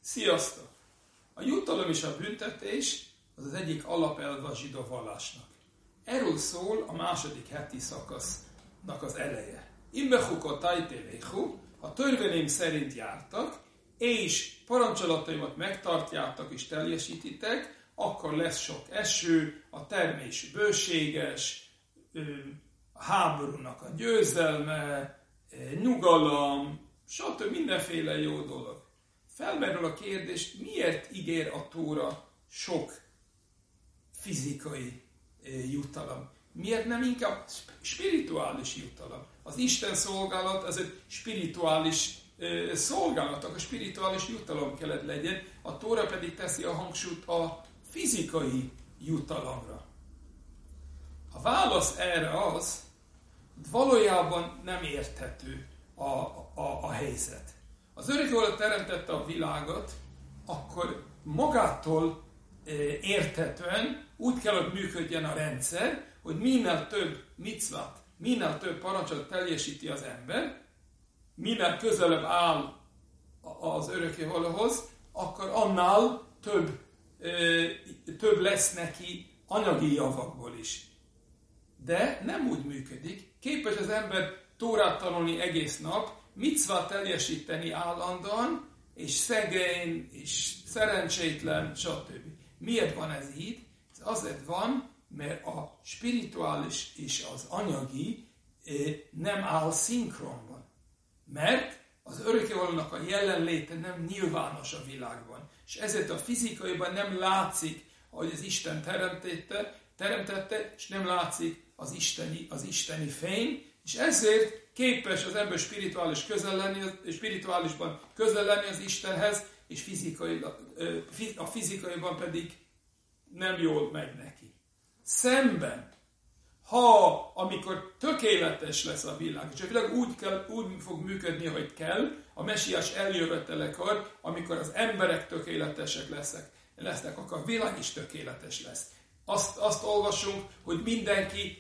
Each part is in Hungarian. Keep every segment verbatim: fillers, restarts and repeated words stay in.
Sziasztok! A jutalom és a büntetés az az egyik alapelve a zsidó vallásnak. Erről szól a második heti szakasznak az eleje. Imbechukot tajtévéhu, ha törvényeim szerint jártak, és parancsolataimat megtartjátok és teljesítitek, akkor lesz sok eső, a termés bőséges, a háborúnak a győzelme, nyugalom, stb. Mindenféle jó dolog. Felmerül a kérdés, miért ígér a Tóra sok fizikai jutalom? Miért nem inkább spirituális jutalom? Az Isten szolgálat az egy spirituális szolgálat, a spirituális jutalom kellett legyen, a Tóra pedig teszi a hangsúlyt a fizikai jutalomra. A válasz erre az, hogy valójában nem érthető a, a, a helyzet. Az Örökkévaló teremtette a világot, akkor magától érthetően úgy kell, hogy működjen a rendszer, hogy minél több micvát, minél több parancsot teljesíti az ember, minél közelebb áll az Örökkévalóhoz, akkor annál több, több lesz neki anyagi javakból is. De nem úgy működik. Képes az ember Tórát tanulni egész nap, micvát teljesíteni állandóan, és szegény, és szerencsétlen, stb. Miért van ez így? Ez azért van, mert a spirituális és az anyagi nem áll szinkronban. Mert az Örökkévalónak a jelenléte nem nyilvános a világban. És ezért a fizikaiban nem látszik, hogy az Isten teremtette, teremtette, és nem látszik az isteni, az isteni fény, és ezért képes az ember spirituális közel lenni, spirituálisban közel lenni az Istenhez, és fizikai, a fizikaiban pedig nem jól megy neki. Szemben, ha amikor tökéletes lesz a világ, és a világ úgy, kell, úgy fog működni, hogy kell, a Mesiás eljövetelekor, amikor az emberek tökéletesek lesznek, lesznek akkor a világ is tökéletes lesz. Azt, azt olvasunk, hogy mindenki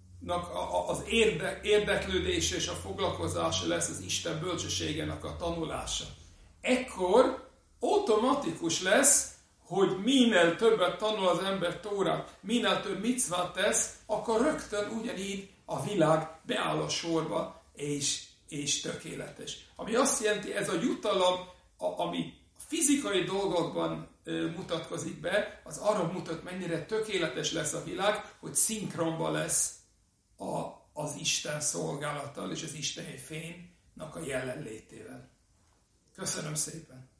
az érde, érdeklődése és a foglalkozása lesz az Isten bölcsességének a tanulása. Ekkor automatikus lesz, hogy minél többet tanul az ember Tórát, minél több micvát tesz, akkor rögtön ugyanígy a világ beáll a sorba, és, és tökéletes. Ami azt jelenti, ez a jutalom, ami fizikai dolgokban mutatkozik be, az arra mutat, mennyire tökéletes lesz a világ, hogy szinkronba lesz a, az Isten szolgálattal és az isteni fénynek a jelenlétével. Köszönöm szépen!